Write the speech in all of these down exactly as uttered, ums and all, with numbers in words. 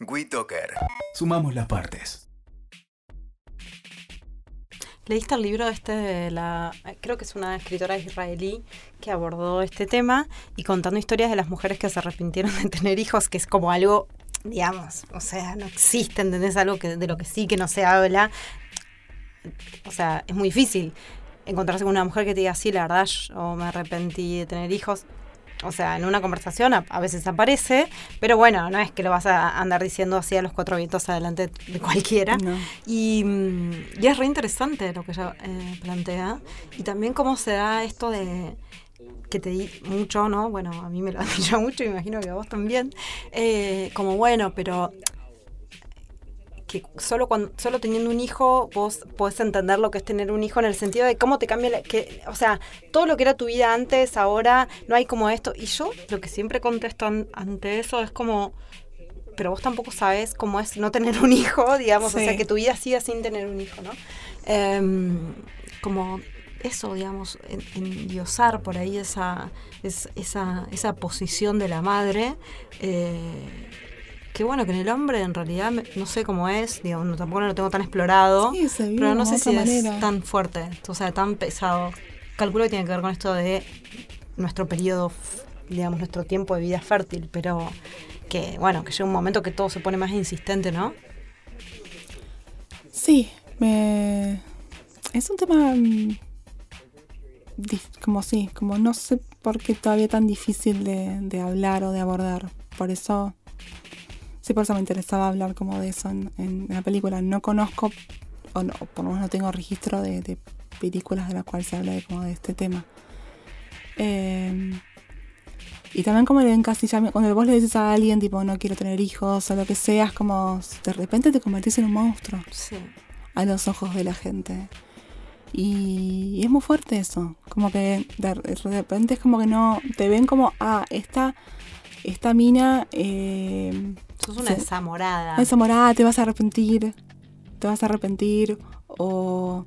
WeToker. Sumamos las partes. ¿Leíste el libro este de la... creo que es una escritora israelí que abordó este tema y contando historias de las mujeres que se arrepintieron de tener hijos, que es como algo, digamos, o sea, no existe, ¿entendés? Algo que, de lo que sí que no se habla. O sea, es muy difícil encontrarse con una mujer que te diga, sí, la verdad, yo me arrepentí de tener hijos. O sea, en una conversación a, a veces aparece, pero bueno, no es que lo vas a andar diciendo así a los cuatro vientos adelante de cualquiera. No. Y, y es re interesante lo que ella eh, plantea. Y también cómo se da esto de que te di mucho, ¿no? Bueno, a mí me lo han dicho mucho y me imagino que a vos también. Eh, como bueno, pero... que solo cuando solo teniendo un hijo vos podés entender lo que es tener un hijo en el sentido de cómo te cambia la, que, o sea, todo lo que era tu vida antes, ahora no hay como esto. Y yo lo que siempre contesto an, ante eso es como, pero vos tampoco sabés cómo es no tener un hijo, digamos, sí. O sea, que tu vida siga sin tener un hijo, ¿no? Eh, como eso, digamos, en, endiosar por ahí esa, es, esa, esa posición de la madre, eh, que bueno, que en el hombre en realidad no sé cómo es, digo, no, tampoco lo tengo tan explorado, sí, se pero no sé si manera. Es tan fuerte, o sea, tan pesado. Calculo que tiene que ver con esto de nuestro periodo, digamos, nuestro tiempo de vida fértil, pero que bueno, que llega un momento que todo se pone más insistente, ¿no? Sí, me... es un tema dif... como sí, como no sé por qué todavía tan difícil de, de hablar o de abordar, por eso... Sí, por eso me interesaba hablar como de eso en, en la película. No conozco, o no, por lo menos no tengo registro de, de películas de las cuales se habla de, como de este tema. Eh, y también como el encasillamiento, cuando vos le dices a alguien, tipo, no quiero tener hijos o lo que sea, es como, de repente te convertís en un monstruo. Sí. A los ojos de la gente. Y, y es muy fuerte eso. Como que de, de repente es como que no, te ven como, ah, esta, esta mina... Eh, sos una desamorada. Desamorada, te vas a arrepentir. Te vas a arrepentir. O.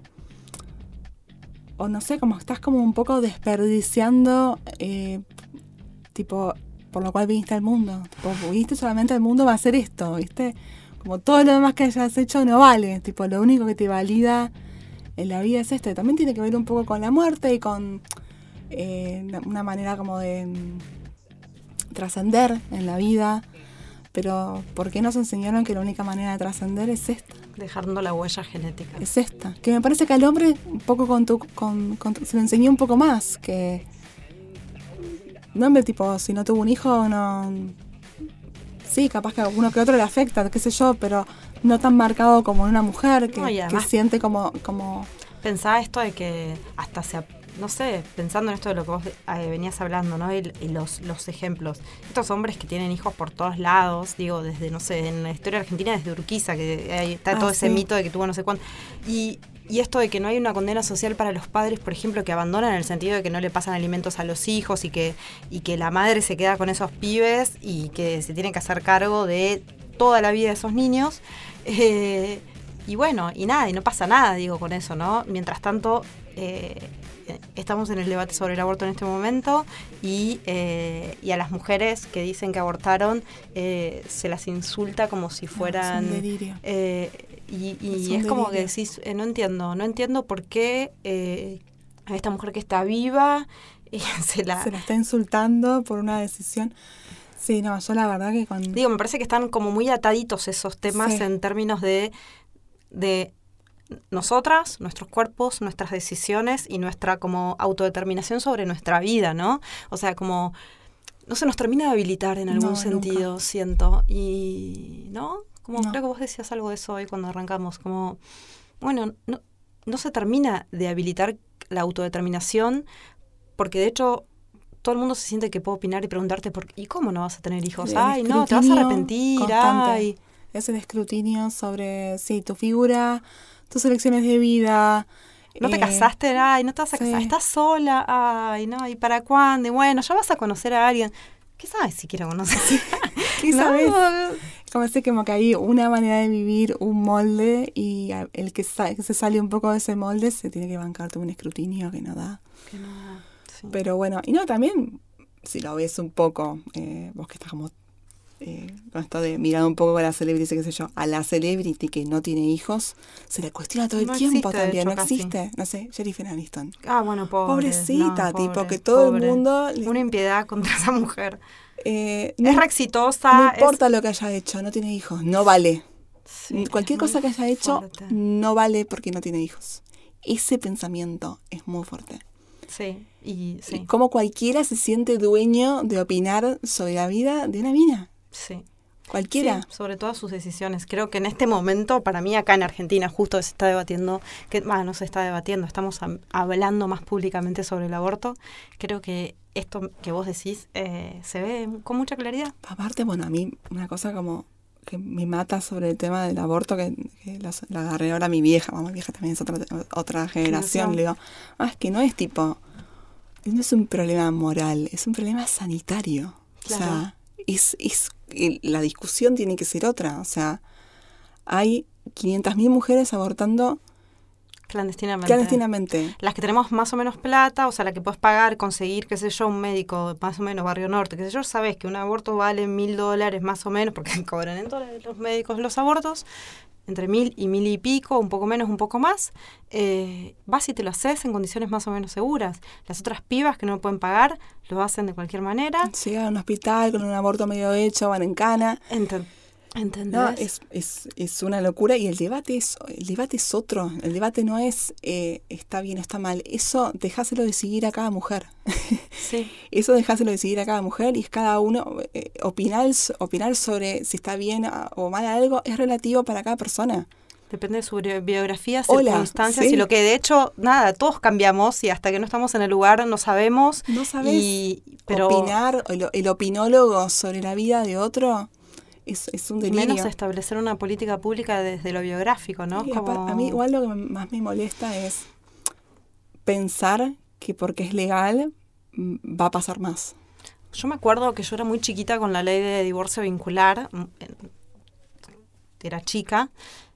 O no sé, como estás como un poco desperdiciando. Eh, tipo, por lo cual viniste al mundo. Tipo, viniste solamente al mundo va a hacer esto, ¿viste? Como todo lo demás que hayas hecho no vale. Tipo, lo único que te valida en la vida es esto. Y también tiene que ver un poco con la muerte y con. Eh, una manera como de. Um, trascender en la vida. Pero, ¿por qué nos enseñaron que la única manera de trascender es esta? Dejando la huella genética. Es esta. Que me parece que al hombre, un poco con tu, con, con tu, se lo enseñó un poco más. Que. No, hombre, tipo, si no tuvo un hijo, no. Sí, capaz que a uno que otro le afecta, qué sé yo, pero no tan marcado como en una mujer que, no, que siente como, como. Pensaba esto de que hasta se. No sé, pensando en esto de lo que vos eh, venías hablando, ¿no? Y, y los, los ejemplos. Estos hombres que tienen hijos por todos lados, digo, desde, no sé, en la historia argentina, desde Urquiza, que hay, está ah, todo ese sí. mito de que tuvo no sé cuánto. Y, y esto de que no hay una condena social para los padres, por ejemplo, que abandonan en el sentido de que no le pasan alimentos a los hijos y que, y que la madre se queda con esos pibes y que se tiene que hacer cargo de toda la vida de esos niños. Eh, y bueno, y nada, y no pasa nada, digo, con eso, ¿no? Mientras tanto... Eh, estamos en el debate sobre el aborto en este momento y, eh, y a las mujeres que dicen que abortaron eh, se las insulta como si fueran... No, es un delirio. Eh, y y es, es como que decís, eh, no entiendo, no entiendo por qué eh, a esta mujer que está viva eh, se la... Se la está insultando por una decisión. Sí, no, yo la verdad que con... Digo, me parece que están como muy ataditos esos temas sí. en términos de... de nosotras, nuestros cuerpos, nuestras decisiones y nuestra como autodeterminación sobre nuestra vida, ¿no? O sea, como no se nos termina de habilitar en algún no, sentido, nunca. Siento. Y, ¿no? Como no. Creo que vos decías algo de eso hoy cuando arrancamos, como, bueno, no, no se termina de habilitar la autodeterminación porque de hecho todo el mundo se siente que puede opinar y preguntarte, por, ¿y cómo no vas a tener hijos? El ay, no, te vas a arrepentir, constante. ay. Es el escrutinio sobre, sí, tu figura, tus elecciones de vida. No te eh, casaste, ay, no te vas a sí. casar, estás sola, ay, no, ¿y para cuándo? Y bueno, ya vas a conocer a alguien. ¿Qué sabes si quiero conocer? ¿Qué no. sabes? Como sé como que hay una manera de vivir, un molde, y el que, sa- que se sale un poco de ese molde se tiene que bancar todo un escrutinio que no da. Que no da, sí. Pero bueno, y no, también, si lo ves un poco, eh, vos que estás como eh, con esto de mirar un poco a la celebrity, qué sé yo, a la celebrity que no tiene hijos, se le cuestiona todo el No tiempo existe, de también, hecho, no casi. existe. No sé, Jennifer Aniston. Ah, bueno, pobre. Pobrecita, no, tipo, pobre, que todo pobre. el mundo... le- Una impiedad contra esa mujer. eh, Es no, re exitosa. no importa es... lo que haya hecho, no tiene hijos, no vale. Sí, Cualquier es cosa muy que haya hecho fuerte. no vale porque no tiene hijos. Ese pensamiento es muy fuerte. Sí, y sí. Y cómo cualquiera se siente dueño de opinar sobre la vida de una mina. Sí. Cualquiera. Sí, sobre todas sus decisiones. Creo que en este momento, para mí acá en Argentina, justo se está debatiendo, que bah, no se está debatiendo, estamos a, hablando más públicamente sobre el aborto. Creo que esto que vos decís eh, se ve con mucha claridad. Aparte, bueno, a mí una cosa como que me mata sobre el tema del aborto, que, que la, la agarré ahora mi vieja, mamá, mi vieja también es otra, otra generación, Generación. le digo, ah, es que no es tipo, no es un problema moral, es un problema sanitario. Claro. O sea, es, es, el- la discusión tiene que ser otra. O sea, hay quinientas mil mujeres abortando Clandestinamente. clandestinamente. Las que tenemos más o menos plata, o sea, la que puedes pagar, conseguir, qué sé yo, un médico más o menos barrio norte, qué sé yo, sabes que un aborto vale mil dólares más o menos, porque cobran en dólares los médicos los abortos, entre mil y mil y pico, un poco menos, un poco más, eh, vas y te lo haces en condiciones más o menos seguras. Las otras pibas que no pueden pagar, lo hacen de cualquier manera. Llegan a un hospital con un aborto medio hecho, van en cana. Enten- ¿Entendés? No, es, es, es una locura y el debate es el debate es otro. El debate no es eh, está bien o está mal. Eso dejáselo decidir a cada mujer. Sí. Eso dejáselo decidir a cada mujer y es cada uno eh, opinar, opinar sobre si está bien o mal algo es relativo para cada persona. Depende de su bi- biografía, Hola, circunstancias sí. y lo que de hecho, nada, todos cambiamos y hasta que no estamos en el lugar no sabemos. No sabes y, pero opinar, el, el opinólogo sobre la vida de otro es, es un y delirio. menos establecer una política pública desde lo biográfico, ¿no? Sí, Como... apar- a mí igual lo que me- más me molesta es pensar que porque es legal mm, va a pasar más. Yo me acuerdo que yo era muy chiquita con la ley de divorcio vincular, mm, en- era chica,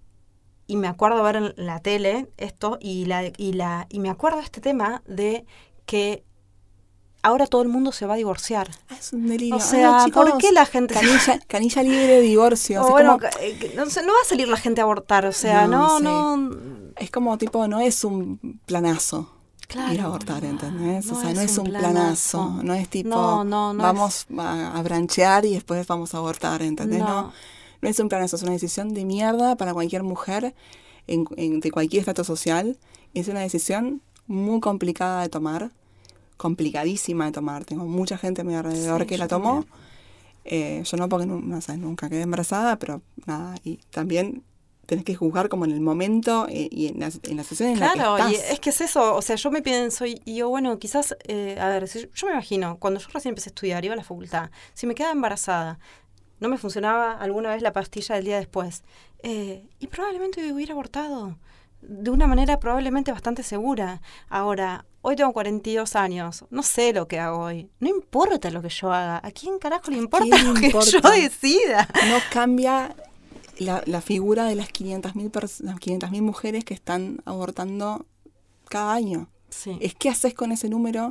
y me acuerdo ver en la tele esto, y la y la y me acuerdo de este tema de que ahora todo el mundo se va a divorciar. Ah, es un delirio. O sea, Ah, chicos, ¿por qué la gente se- Canilla, canilla libre de divorcio. O es, bueno, como, que- que no, sé, no va a salir la gente a abortar, o sea, no, No, no... sí. es como tipo, no es un planazo Claro, ir a abortar, ¿entendés? no o sea, es no es un un planazo. planazo. No es tipo, No, no, no vamos a, a branchear y después vamos a abortar, ¿entendés? No. No, no es un planazo, es una decisión de mierda para cualquier mujer en, en- de cualquier estatus social. Es una decisión muy complicada de tomar, complicadísima de tomar. Tengo mucha gente a mi alrededor Sí, que yo la tomó. también. Eh, yo no, porque no, no sé, nunca quedé embarazada, pero nada. Y también tenés que juzgar como en el momento eh, y en la, en la situación en la Claro, que y estás. es que es eso, o sea, yo me pienso y, y yo, bueno, quizás, eh, a ver, si yo, yo me imagino, cuando yo recién empecé a estudiar, iba a la facultad, si me quedaba embarazada, no me funcionaba alguna vez la pastilla del día después, eh, y probablemente hubiera abortado de una manera probablemente bastante segura. Ahora, hoy tengo cuarenta y dos años, no sé lo que hago hoy, no importa lo que yo haga, ¿a quién carajo le importa quién lo le que importa? yo decida? No cambia la, la figura de las quinientas mil pers- las quinientas mil mujeres que están abortando cada año. Sí. Es qué haces con ese número.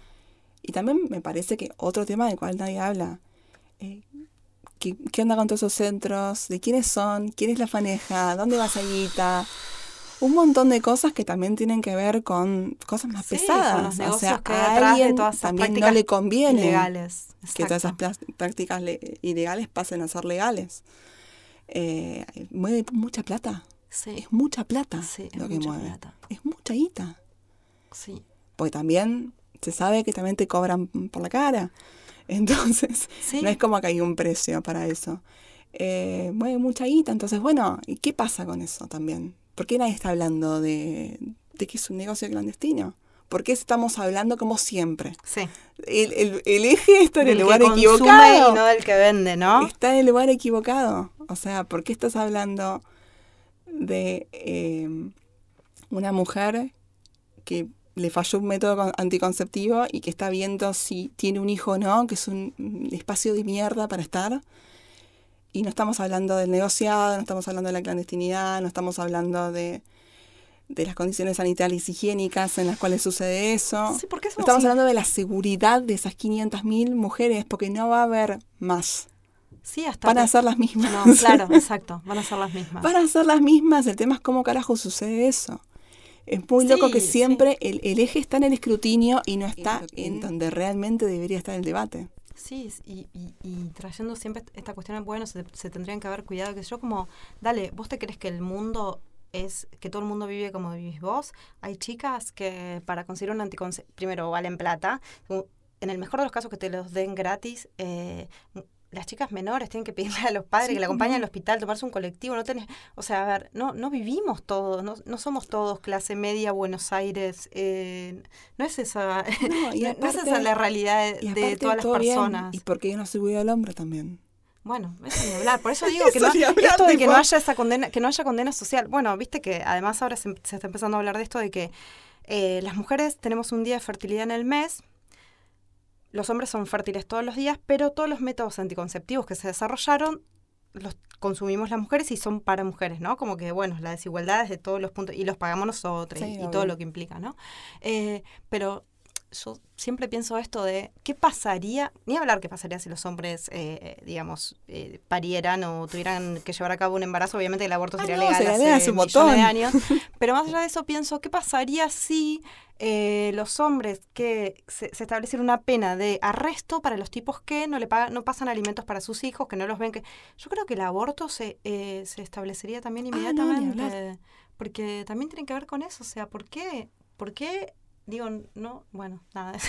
Y también me parece que otro tema del cual nadie habla. Eh, ¿qué, ¿Qué onda con todos esos centros? ¿De quiénes son? ¿Quién es la maneja? ¿Dónde va esa guita? Un montón de cosas que también tienen que ver con cosas más Sí, pesadas. con los negocios o sea, que hay a detrás de alguien todas esas también no prácticas le conviene ilegales. que todas esas Exacto. plas- prácticas le- ilegales pasen a ser legales. Eh, mueve mucha plata. Sí, Es mucha plata Sí, es lo que mucha mueve. plata. Es mucha guita. sí. Porque también se sabe que también te cobran por la cara. Entonces, Sí. no es como que hay un precio para eso. Eh, mueve mucha guita. Entonces, bueno, ¿y qué pasa con eso también? ¿Por qué nadie está hablando de, de que es un negocio clandestino? ¿Por qué estamos hablando como siempre? Sí. El, el, el eje está en el Del lugar que consume equivocado. y no del que vende, ¿no? Está en el lugar equivocado. O sea, ¿por qué estás hablando de eh, una mujer que le falló un método con- anticonceptivo y que está viendo si tiene un hijo o no, que es un un espacio de mierda para estar? Y no estamos hablando del negociado, no estamos hablando de la clandestinidad, no estamos hablando de, de las condiciones sanitarias y higiénicas en las cuales sucede eso. Sí, porque No somos estamos in- hablando de la seguridad de esas quinientas mil mujeres, porque no va a haber más. Sí, hasta van a te- ser las mismas. No, claro, exacto, van a ser las mismas. Van a ser las mismas, el tema es cómo carajo sucede eso. Es muy Sí, loco que sí. siempre el, el eje está en el escrutinio y no está en donde realmente debería estar el debate. Sí, y, y, y trayendo siempre esta cuestión, bueno, se, se tendrían que haber cuidado, que yo como, dale, ¿vos te crees que el mundo es, que todo el mundo vive como vivís vos? Hay chicas que para conseguir un anticonceptivo, primero valen plata, en el mejor de los casos que te los den gratis, eh, las chicas menores tienen que pedirle a los padres Sí, que la acompañen no. al hospital, tomarse un colectivo, no tenés, o sea, a ver, no, no vivimos todos, no, no somos todos clase media, Buenos Aires, eh, no es esa, No, y no, aparte, no es esa la realidad de, y de aparte todas las todo bien, personas. y porque yo no soy cuidado del hombre también. Bueno, eso ni hablar. Por eso digo que Eso no, ni hablar, esto de que tipo. no haya esa condena, que no haya condena social. Bueno, viste que además ahora se, se está empezando a hablar de esto de que eh, las mujeres tenemos un día de fertilidad en el mes, los hombres son fértiles todos los días, pero todos los métodos anticonceptivos que se desarrollaron los consumimos las mujeres y son para mujeres, ¿no? Como que, bueno, la desigualdad es de todos los puntos, y los pagamos nosotros, Sí, y, y obvio. todo lo que implica, ¿no? Eh, pero yo siempre pienso esto de qué pasaría, ni hablar qué pasaría si los hombres, eh, digamos, eh, parieran o tuvieran que llevar a cabo un embarazo. Obviamente el aborto Ah, sería no, legal sería hace, legal hace un millones montón. de años. Pero más allá de eso pienso, ¿qué pasaría si eh, los hombres que se, se estableciera una pena de arresto para los tipos que no le pagan, no pasan alimentos para sus hijos, que no los ven? Que yo creo que el aborto se, eh, se establecería también Ah, no, ni inmediatamente. hablar. Porque también tiene que ver con eso. O sea, ¿por qué? ¿Por qué? Digo, no, bueno, nada, es,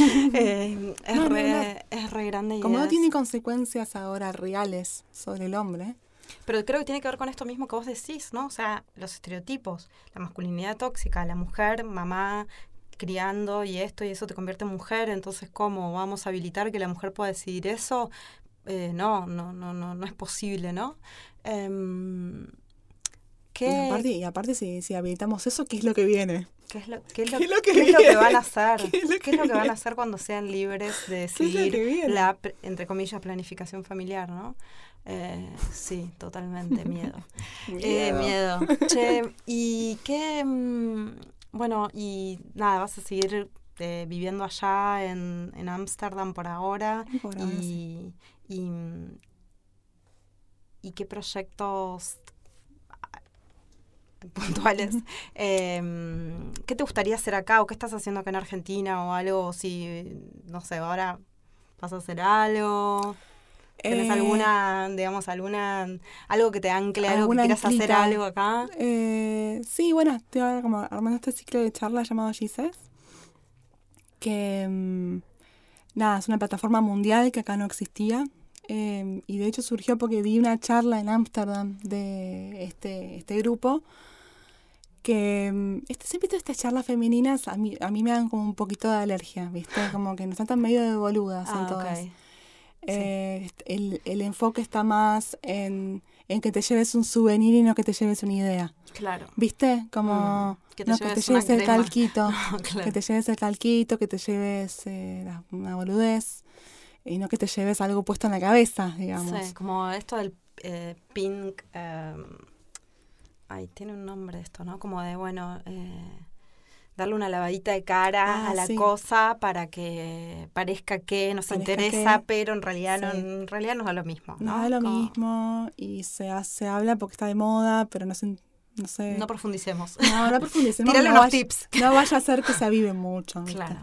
eh, es, No, ni re, hablar. es re grande y Como no es- tiene consecuencias ahora reales sobre el hombre, Pero creo que tiene que ver con esto mismo que vos decís, ¿no? O sea, los estereotipos, la masculinidad tóxica, la mujer, mamá, criando y esto y eso te convierte en mujer, entonces ¿cómo vamos a habilitar que la mujer pueda decidir eso? Eh, no, no, no, no, no es posible, ¿no? Em, ¿qué, y aparte, y aparte si, si habilitamos eso, ¿qué es lo que viene? qué es lo, qué es lo, ¿qué es lo que qué es lo que viene? van a hacer? ¿Qué es lo ¿Qué que es lo que van viene? a hacer cuando sean libres de ¿Qué es lo decidir que viene? la, pre- entre comillas, planificación familiar, ¿no? Eh, sí, totalmente, miedo. Eh, miedo. Che, y qué, mm, bueno, y nada, vas a seguir eh, viviendo allá en en Ámsterdam por ahora. Por ahora, y, y, mm, y qué proyectos ah, puntuales, eh, ¿qué te gustaría hacer acá o qué estás haciendo acá en Argentina o algo? Si, no sé, ahora vas a hacer algo. ¿Tenés Eh, alguna, digamos, alguna, algo que te ancle, algo que alguna quieras hacer anclita. algo acá? Eh, sí, bueno, estoy ahora como armando este ciclo de charlas llamado Jesus, que mm, nada, es una plataforma mundial que acá no existía. Eh, y de hecho surgió porque vi una charla en Ámsterdam de este, este grupo que mm, este, siempre todas estas charlas femeninas a mí, a mí me dan como un poquito de alergia, ¿viste? Como que nos tratan medio de boludas en Ah, todas. ok. Eh, el, el enfoque está más en, en que te lleves un souvenir y no que te lleves una idea. Claro. ¿Viste? Como Mm, que te no, lleves que te una lleves el crema. calquito. No, claro. Que te lleves el calquito, que te lleves eh, la- una boludez. Y no que te lleves algo puesto en la cabeza, digamos. Sí, como esto del eh, pink. Eh, ay, tiene un nombre esto, ¿no? Como de, bueno, eh, darle una lavadita de cara Ah, a la sí. cosa para que parezca que nos Parezca interesa, que- pero en realidad no, sí. en realidad no es lo mismo, ¿no? No es lo Como- mismo. Y se, ha- se habla porque está de moda, pero no se... No sé. No profundicemos. No, no profundicemos. Tírale no unos vaya- tips. No vaya a ser que se avive mucho. ¿viste? Claro.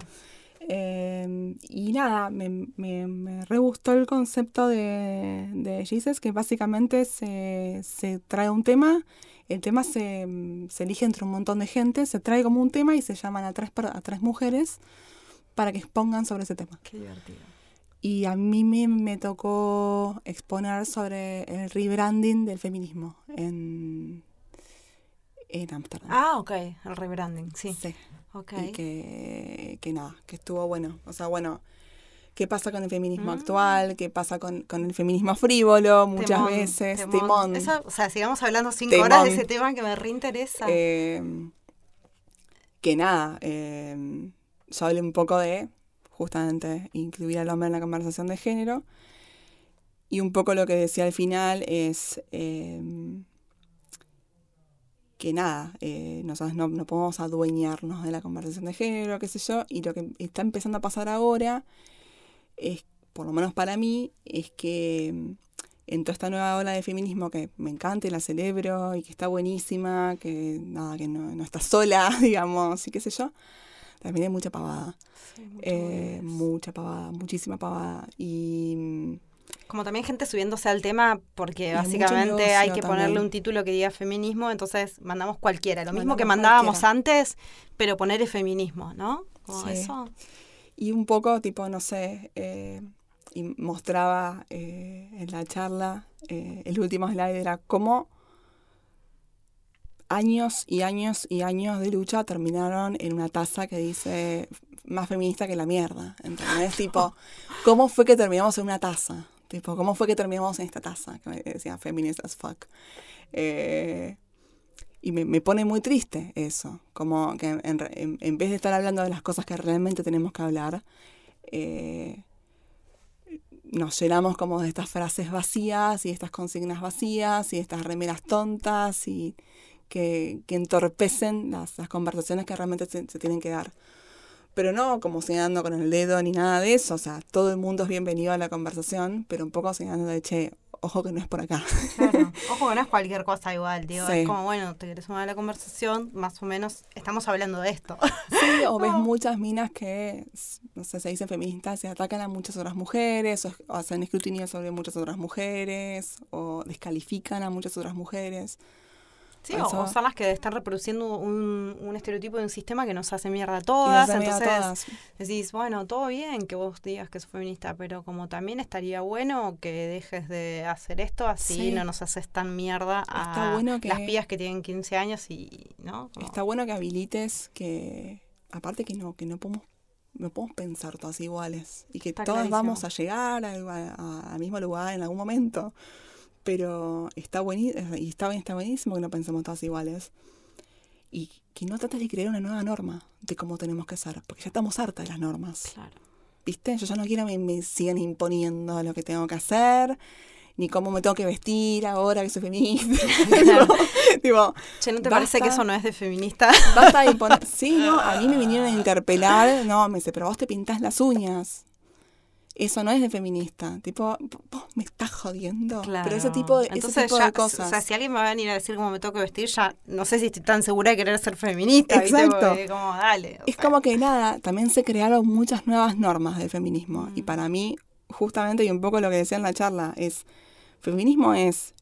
Eh, y nada, me, me, me re gustó el concepto de, de Jesus, que básicamente se, se trae un tema, el tema se, se elige entre un montón de gente, se trae como un tema y se llaman a tres, per- a tres mujeres para que expongan sobre ese tema. Qué divertido. Y a mí me, me tocó exponer sobre el rebranding del feminismo en en Ámsterdam. Ah, ok, el rebranding, sí. Sí. Ok. Y que, que nada, que estuvo bueno. O sea, bueno, ¿qué pasa con el feminismo Mm. actual? ¿Qué pasa con, con el feminismo frívolo? Muchas Temón, veces, temón. temón. Eso, o sea, sigamos hablando cinco Temón. horas de ese tema que me reinteresa. Eh, que nada, eh, yo hablé un poco de justamente incluir al hombre en la conversación de género. Y un poco lo que decía al final es eh, que nada, eh, nosotros no, no podemos adueñarnos de la conversación de género, qué sé yo, y lo que está empezando a pasar ahora es, por lo menos para mí, es que en toda esta nueva ola de feminismo que me encanta y la celebro y que está buenísima, que nada, que no, no está sola, digamos, y qué sé yo, también hay mucha pavada. Sí, mucho eh, boludez. mucha pavada, muchísima pavada. Y Como también gente subiéndose al tema porque Y básicamente mucho hay negocio que ponerle también. un título que diga feminismo, entonces mandamos cualquiera. Lo mismo que Mandamos mandábamos cualquiera. antes, pero poner el feminismo, ¿no? Como Sí. eso. Y un poco, tipo, no sé, eh, y mostraba eh, en la charla, eh, el último slide era cómo años y años y años de lucha terminaron en una taza que dice más feminista que la mierda. ¿Entendés? Tipo, ¿cómo fue que terminamos en una taza? Tipo, ¿cómo fue que terminamos en esta taza? Que me decía feminist as fuck. Eh, y me, me pone muy triste eso. Como que en, en, en vez de estar hablando de las cosas que realmente tenemos que hablar, eh, nos llenamos como de estas frases vacías y estas consignas vacías y estas remeras tontas y que, que entorpecen las, las conversaciones que realmente se, se tienen que dar. Pero no como señalando con el dedo ni nada de eso. O sea, todo el mundo es bienvenido a la conversación, pero un poco señalando de, che, ojo que no es por acá. Claro. Ojo que no es cualquier cosa igual, digo. Sí. Es como, bueno, te querés sumar a la conversación, más o menos estamos hablando de esto. Sí, o ves No. muchas minas que, no sé, se dicen feministas y atacan a muchas otras mujeres, o, o hacen escrutinio sobre muchas otras mujeres, o descalifican a muchas otras mujeres. Sí, Por o, eso- o son las que están reproduciendo un, un estereotipo de un sistema que nos hace mierda a Y todas. las amigas Entonces todas. decís, bueno, todo bien que vos digas que sos feminista, pero como también estaría bueno que dejes de hacer esto, así Sí. no nos haces tan mierda a Está bueno que- las pibas que tienen quince años y, ¿no? Como- Está bueno que habilites que, aparte que no, que no podemos, no podemos pensar todas iguales y que Está todas clarísimo. vamos a llegar al, a- al mismo lugar en algún momento. Pero está buenísimo, y está, está buenísimo que no pensemos todas iguales. Y que no trates de crear una nueva norma de cómo tenemos que ser, porque ya estamos hartas de las normas. Claro. ¿Viste? Yo ya no quiero que me, me sigan imponiendo lo que tengo que hacer, ni cómo me tengo que vestir ahora que soy feminista. Claro. Tipo, Che, ¿no te basta. parece que eso no es de feminista? basta de imponer. Sí, no, a mí me vinieron a interpelar. No, me dice, pero vos te pintás las uñas. Eso no es de feminista. Tipo, vos me estás jodiendo. Claro. Pero ese tipo de, ese Entonces tipo ya, de cosas. O sea, si alguien me va a venir a decir cómo me tengo que vestir, ya no sé si estoy tan segura de querer ser feminista. ¿viste? Exacto. Porque como, dale. o Es sea. como que nada, también se crearon muchas nuevas normas del feminismo. Mm. Y para mí, justamente, y un poco lo que decía en la charla, es, feminismo es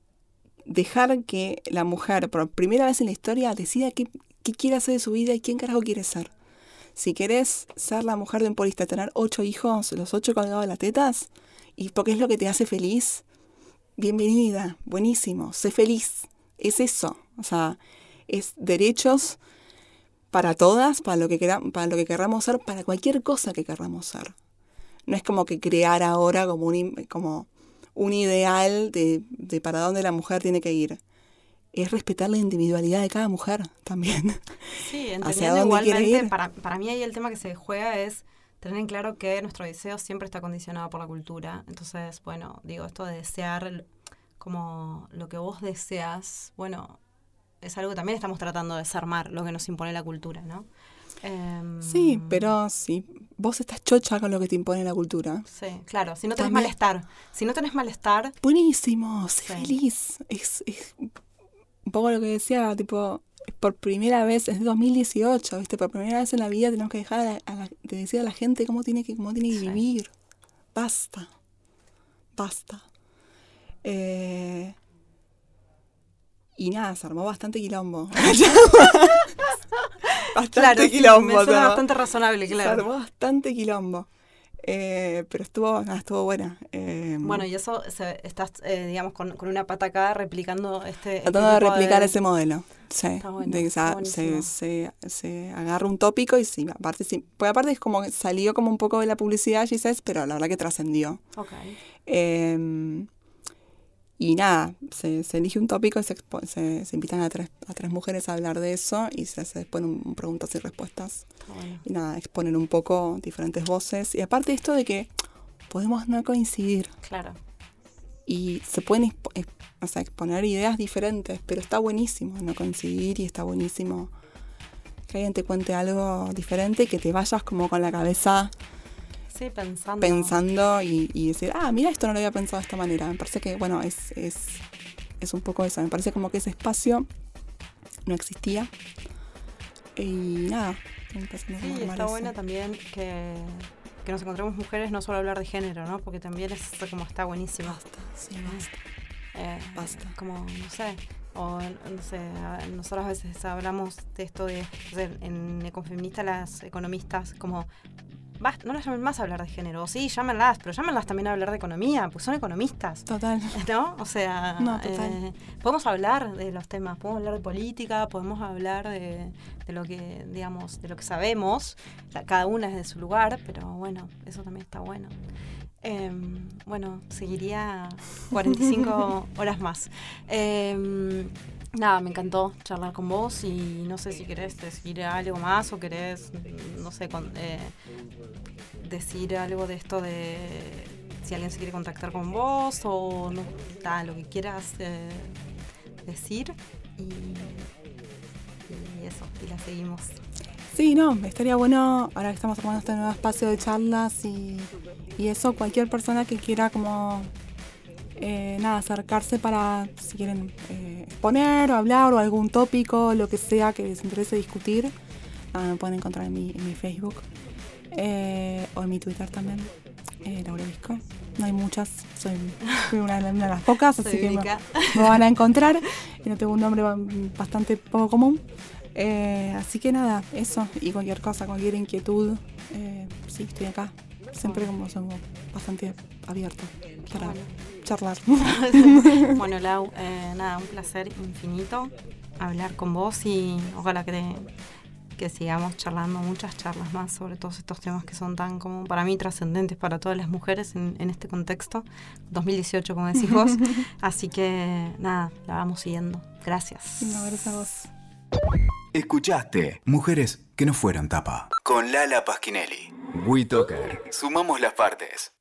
dejar que la mujer, por primera vez en la historia, decida qué, qué quiere hacer de su vida y quién carajo quiere ser. Si querés ser la mujer de un polista, tener ocho hijos, los ocho colgados de las tetas, y porque es lo que te hace feliz, bienvenida, buenísimo, sé feliz. Es eso. O sea, es derechos para todas, para lo que quera, para lo que querramos ser, para cualquier cosa que querramos ser. No es como que crear ahora como un, como un ideal de, de para dónde la mujer tiene que ir. Es respetar la individualidad de cada mujer también. Sí, ¿Hacia entendiendo dónde quiere igualmente, ir? para, para mí ahí el tema que se juega es tener en claro que nuestro deseo siempre está condicionado por la cultura. Entonces, bueno, digo, esto de desear como lo que vos deseas, bueno, es algo que también estamos tratando de desarmar, lo que nos impone la cultura, ¿no? Em, Sí, pero si vos estás chocha con lo que te impone la cultura, Sí, claro, si no tenés También- malestar, si no tenés malestar, buenísimo, sé Sí. feliz. Es, es un poco lo que decía, tipo, por primera vez, es dos mil dieciocho, ¿viste? Por primera vez en la vida tenemos que dejar a la- a la- de decir a la gente cómo tiene que, cómo tiene que Sí. vivir. Basta. Basta. Eh, y nada, se armó bastante quilombo. bastante claro, sí, quilombo. me se suena armó. bastante razonable, Se claro. armó bastante quilombo. Eh, pero estuvo, nada, estuvo buena. Eh, Bueno, y eso, se, estás, eh, digamos, con, con una pata acá replicando este... este tratando de tipo replicar ese modelo. Sí. Está bueno, De que está sa- buenísimo. se, se, se agarra un tópico y sí, aparte sí. Porque aparte es como que salió como un poco de la publicidad, Giselle, pero la verdad que trascendió. Ok. Eh, y nada, se, se elige un tópico y se, expo- se, se invitan a tres, a tres mujeres a hablar de eso y se hace después un, un preguntas y respuestas. Está bueno. Y nada, exponen un poco diferentes voces. Y aparte esto de que podemos no coincidir Claro. y se pueden expo- ex- o sea, exponer ideas diferentes, pero está buenísimo no coincidir y está buenísimo que alguien te cuente algo diferente y que te vayas como con la cabeza Sí, pensando. pensando y, y decir, ah, mira, esto no lo había pensado de esta manera. Me parece que, bueno, es, es, es un poco eso. Me parece como que ese espacio no existía. Y nada, me parece Sí, normal está eso. bueno también que, que nos encontremos mujeres, no solo hablar de género, ¿no? Porque también es como está buenísimo. Basta, sí, basta. Eh, Basta. Como, no sé, o no sé, a- nosotros a veces hablamos de esto de, o sea, en Ecofeminista las economistas como, basta, no las llamen más a hablar de género, sí, llámenlas, pero llámenlas también a hablar de economía, pues son economistas, Total. ¿no? O sea, No, total. eh, podemos hablar de los temas, podemos hablar de política, podemos hablar de, de lo que, digamos, de lo que sabemos, la- cada una es de su lugar, pero bueno, eso también está bueno. Eh, bueno, seguiría cuarenta y cinco horas más. Eh, nada, me encantó charlar con vos y no sé si querés decir algo más o querés, no sé, con, eh, decir algo de esto de si alguien se quiere contactar con vos o no, ta, lo que quieras eh, decir y, y eso, y la seguimos. Sí, no, estaría bueno, ahora que estamos armando este nuevo espacio de charlas y, y eso, cualquier persona que quiera como, eh, nada, acercarse para, si quieren eh, exponer o hablar o algún tópico, lo que sea que les interese discutir, nada, me pueden encontrar en mi, en mi Facebook eh, o en mi Twitter también, eh, Laura Visco. No hay muchas, soy, soy una, de- una de las pocas, así Soy que me, única. me van a encontrar y no tengo un nombre bastante poco común. Eh, así que nada, eso, y cualquier cosa, cualquier inquietud, eh, sí, estoy acá. Siempre como somos bastante abiertos para bueno. charlar. Bueno, Lau, eh, nada, un placer infinito hablar con vos y ojalá que, que sigamos charlando muchas charlas más sobre todos estos temas que son tan como para mí trascendentes para todas las mujeres en, en este contexto, dos mil dieciocho como decís vos. Así que nada, la vamos siguiendo. Gracias. No, gracias a vos. Escuchaste Mujeres que no fueron tapa con Lala Pasquinelli. WeToker. Sumamos las partes.